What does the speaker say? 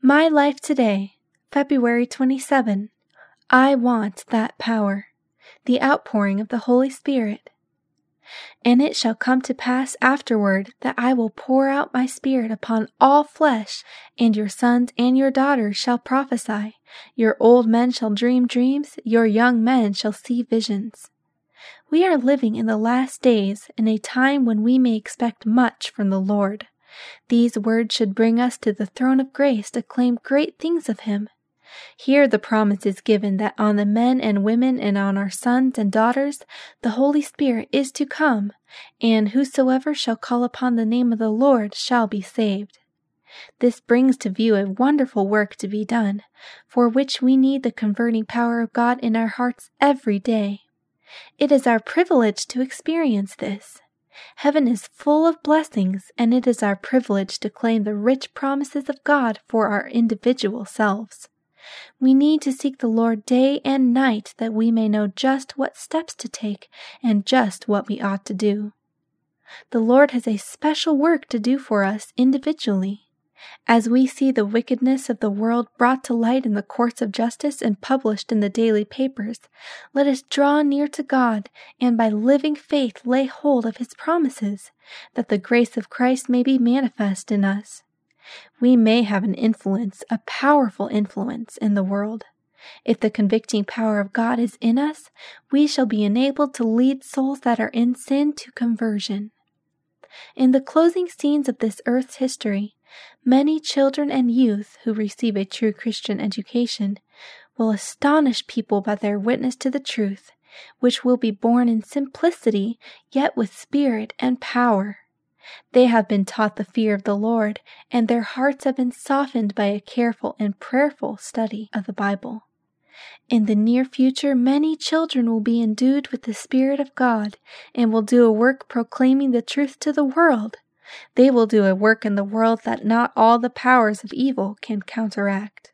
My Life Today, February 27. I want that power, the outpouring of the Holy Spirit. And it shall come to pass afterward that I will pour out my Spirit upon all flesh, and your sons and your daughters shall prophesy, your old men shall dream dreams, your young men shall see visions. We are living in the last days, in a time when we may expect much from the Lord. These words should bring us to the throne of grace to claim great things of Him. Here the promise is given that on the men and women and on our sons and daughters the Holy Spirit is to come, and whosoever shall call upon the name of the Lord shall be saved. This brings to view a wonderful work to be done, for which we need the converting power of God in our hearts every day. It is our privilege to experience this. Heaven is full of blessings, and it is our privilege to claim the rich promises of God for our individual selves. We need to seek the Lord day and night that we may know just what steps to take and just what we ought to do. The Lord has a special work to do for us individually. As we see the wickedness of the world brought to light in the courts of justice and published in the daily papers, let us draw near to God and by living faith lay hold of His promises, that the grace of Christ may be manifest in us. We may have an influence, a powerful influence in the world. If the convicting power of God is in us, we shall be enabled to lead souls that are in sin to conversion. In the closing scenes of this earth's history, many children and youth who receive a true Christian education will astonish people by their witness to the truth, which will be born in simplicity, yet with spirit and power. They have been taught the fear of the Lord, and their hearts have been softened by a careful and prayerful study of the Bible. In the near future, many children will be endued with the Spirit of God and will do a work proclaiming the truth to the world. They will do a work in the world that not all the powers of evil can counteract.